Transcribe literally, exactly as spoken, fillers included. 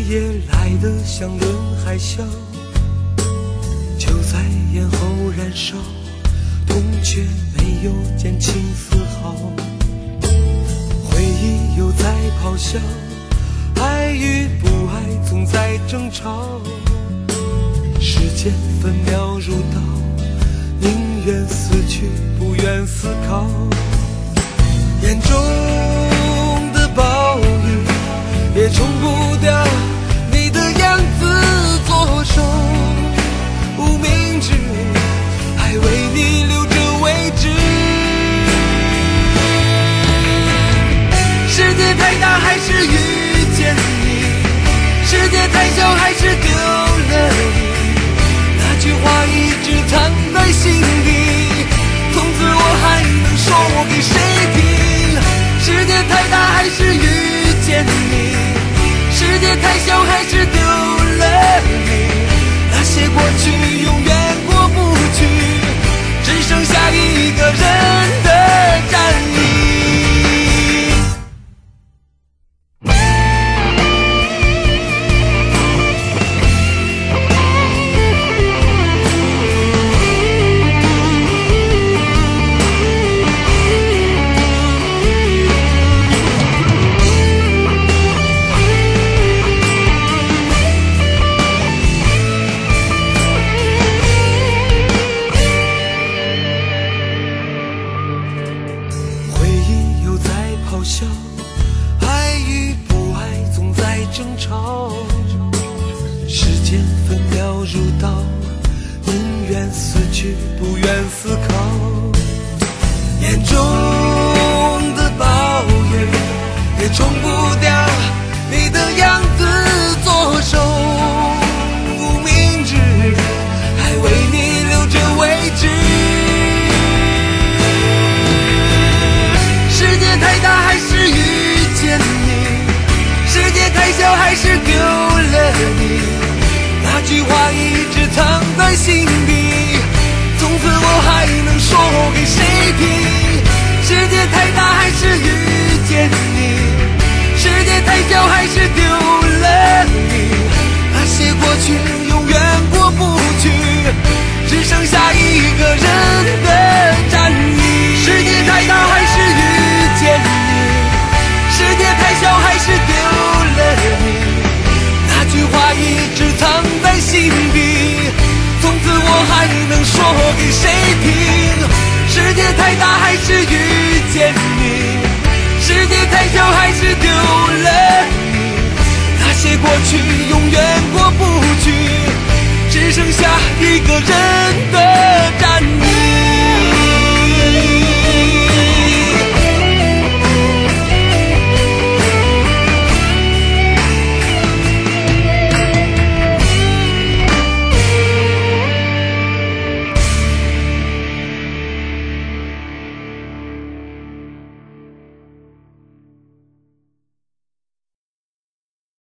也来得像轮海啸，就在咽喉燃烧，痛却没有减轻丝毫。回忆又在咆哮，爱与不爱总在争吵。时间分秒如刀，宁愿死去不愿思考。眼中的暴雨也冲不掉你的样子左手，无名指还为你留着位置。世界太大还是遇见你，世界太小还是丢了你，那句话一直藏在心底，从此我还能说给谁听？世界太大还是遇见你，世界太小还是丢了你，那些过去永远过不去，只剩下一个人的战役。爱与不爱总在争吵，时间分秒如刀，宁愿死去不愿思考。眼中的暴雨也冲不掉你的样子左手，无名指还为你留着位置。世界太大还是遇见你，世界太小还是丢了你，那句话一直藏在心底，从此我还能说给谁听？世界太大还是遇见你，世界太小还是丢了你，那些过去永远过不去，只剩下一个人的战役。世界太大还是遇见你，世界太小还是丢了你，那句话一直藏在心底，从此我还能说给谁听？世界太大还是遇见你，世界太小还是丢了你，那些过去永远过不去，只剩下一个人的战役。